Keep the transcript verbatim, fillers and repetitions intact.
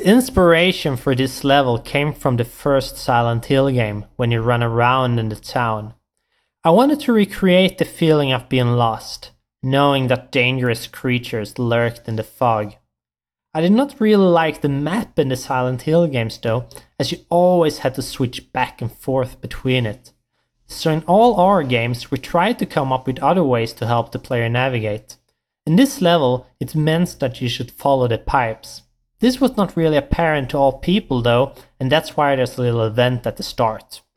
The inspiration for this level came from the first Silent Hill game, when you run around in the town. I wanted to recreate the feeling of being lost, knowing that dangerous creatures lurked in the fog. I did not really like the map in the Silent Hill games though, as you always had to switch back and forth between it. So in all our games we tried to come up with other ways to help the player navigate. In this level it meant that you should follow the pipes. This was not really apparent to all people though, and that's why there's a little event at the start.